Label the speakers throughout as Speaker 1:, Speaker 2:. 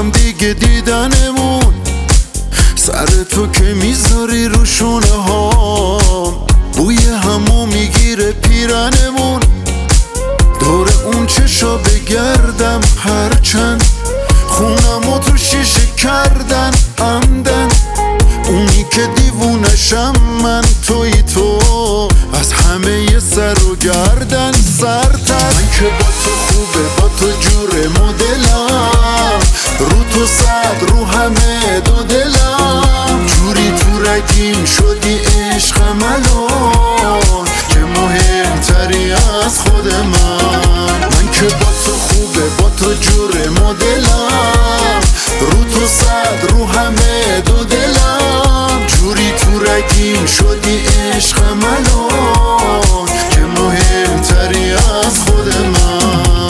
Speaker 1: هم دیگه دیدنمون، سر تو که میذاری رو شونه هام، بوی همو میگیره پیرنمون. دور اون چشا بگردم هرچند خونمو تو شیشه کردن عمدن. اونی که دیوونشم من توی تو، از همه سر و گردن سرتر. من که با تو خوبه، با تو جور مدلم، رو تو صد رو همه دو دلم. جوری تو رگیم شدی عشقم الان، که مهمتری از خود من که با تو خوبه، با تو جور مدلم، رو تو صد رو همه دو دلم. جوری تو رگیم شدی عشقم الان، که مهمتری از خود من.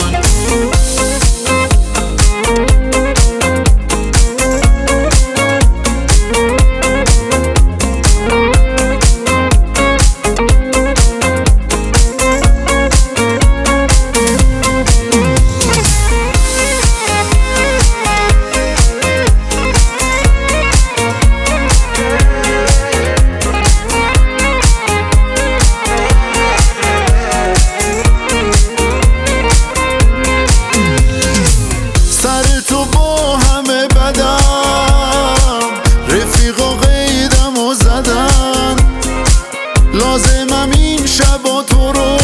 Speaker 1: تو با همه بدم، رفیقا قیدم و زدن، لازمم این شبا تو رو،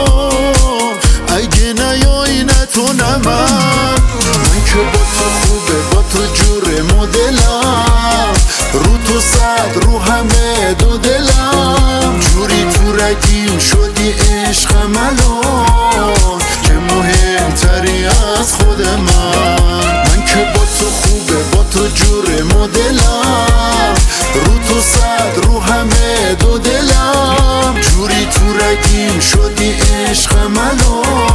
Speaker 1: اگه نیایی نه تو نه من که با تو خوبه، با تو جور مدلم، رو تو صد رو همه دو دلم. جوری تو رگیم شدی عشقم الان، که مهمتری از خود من که با تو خوبه، با تو جور مدلم، رو تو صد رو همه دو دلم. جوری تو رگیم شدی عشقم الان.